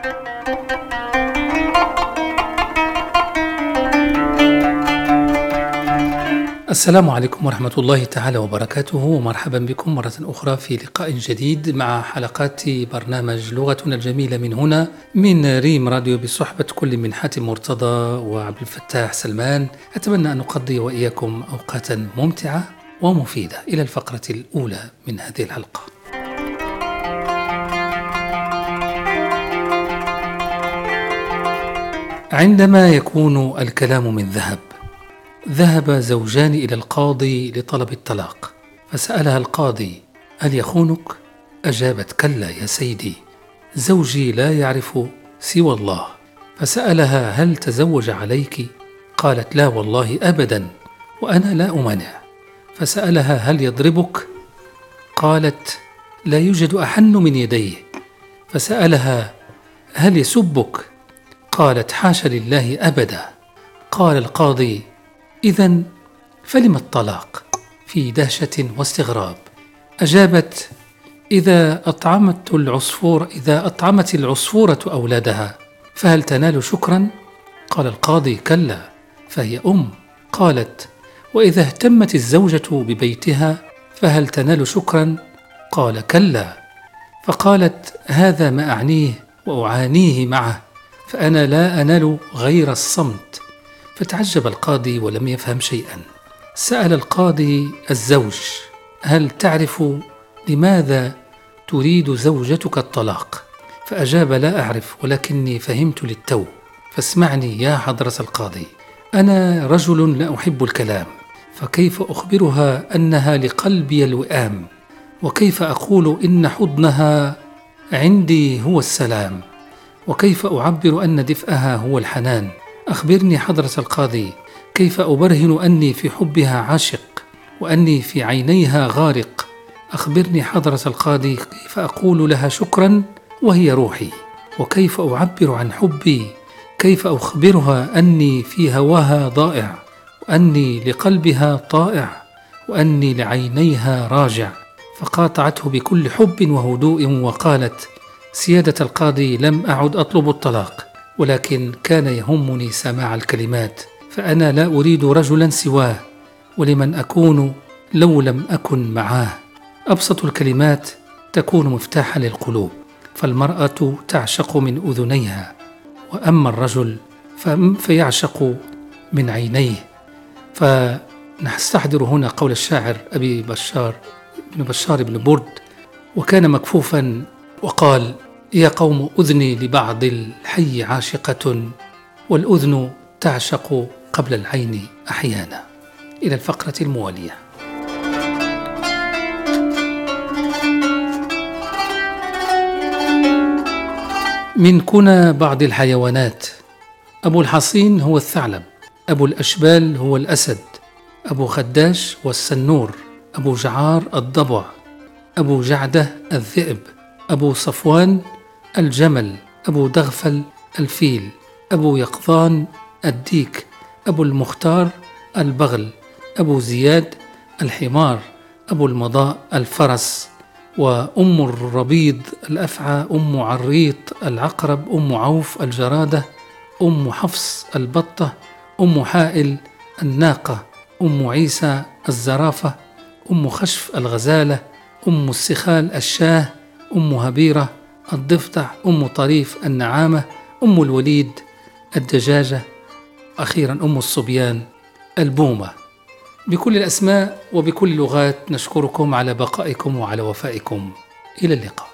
السلام عليكم ورحمة الله تعالى وبركاته، ومرحبا بكم مرة أخرى في لقاء جديد مع حلقات برنامج لغتنا الجميلة من هنا من ريم راديو، بصحبة كل من حاتم مرتضى وعبد الفتاح سلمان. أتمنى أن نقضي وإياكم أوقاتا ممتعة ومفيدة. إلى الفقرة الأولى من هذه الحلقة. عندما يكون الكلام من ذهب. ذهب زوجان إلى القاضي لطلب الطلاق، فسألها القاضي: هل يخونك؟ أجابت: كلا يا سيدي، زوجي لا يعرف سوى الله. فسألها: هل تزوج عليك؟ قالت: لا والله أبدا، وأنا لا أمانع. فسألها: هل يضربك؟ قالت: لا يوجد أحن من يديه. فسألها: هل يسبك؟ قالت: حاش لله أبدا. قال القاضي: إذن فلم الطلاق؟ في دهشة واستغراب. أجابت: إذا أطعمت العصفورة أولادها فهل تنال شكرا؟ قال القاضي: كلا، فهي أم. قالت: وإذا اهتمت الزوجة ببيتها فهل تنال شكرا؟ قال: كلا. فقالت: هذا ما أعنيه وأعانيه معه، فأنا لا أنال غير الصمت. فتعجب القاضي ولم يفهم شيئا. سأل القاضي الزوج: هل تعرف لماذا تريد زوجتك الطلاق؟ فأجاب: لا أعرف، ولكني فهمت للتو. فاسمعني يا حضرة القاضي، أنا رجل لا أحب الكلام، فكيف أخبرها أنها لقلبي الوئام؟ وكيف أقول إن حضنها عندي هو السلام؟ وكيف أعبر أن دفئها هو الحنان؟ أخبرني حضرة القاضي، كيف أبرهن أني في حبها عاشق وأني في عينيها غارق؟ أخبرني حضرة القاضي، كيف أقول لها شكرا وهي روحي؟ وكيف أعبر عن حبي؟ كيف أخبرها أني في هواها ضائع، وأني لقلبها طائع، وأني لعينيها راجع؟ فقاطعته بكل حب وهدوء وقالت: سيادة القاضي، لم أعد أطلب الطلاق، ولكن كان يهمني سماع الكلمات، فأنا لا أريد رجلا سواه، ولمن أكون لو لم أكن معاه؟ أبسط الكلمات تكون مفتاحا للقلوب، فالمرأة تعشق من أذنيها، وأما الرجل فيعشق من عينيه. فنستحضر هنا قول الشاعر أبي بشار بن برد: وكان مكفوفا وقال: يا قوم أذني لبعض الحي عاشقة، والأذن تعشق قبل العين أحيانا. إلى الفقرة الموالية. من كنى بعض الحيوانات: أبو الحصين هو الثعلب، أبو الأشبال هو الأسد، أبو خداش هو السنور، أبو جعار الضبع، أبو جعدة الذئب، أبو صفوان الجمل، أبو دغفل الفيل، أبو يقظان الديك، أبو المختار البغل، أبو زياد الحمار، أبو المضاء الفرس، وأم الربيض الأفعى، أم عريط العقرب، أم عوف الجرادة، أم حفص البطة، أم حائل الناقة، أم عيسى الزرافة، أم خشف الغزالة، أم السخال الشاه، أم هبيرة الضفدع، أم طريف النعامة، أم الوليد الدجاجة، أخيرا أم الصبيان البومة. بكل الأسماء وبكل اللغات نشكركم على بقائكم وعلى وفائكم. إلى اللقاء.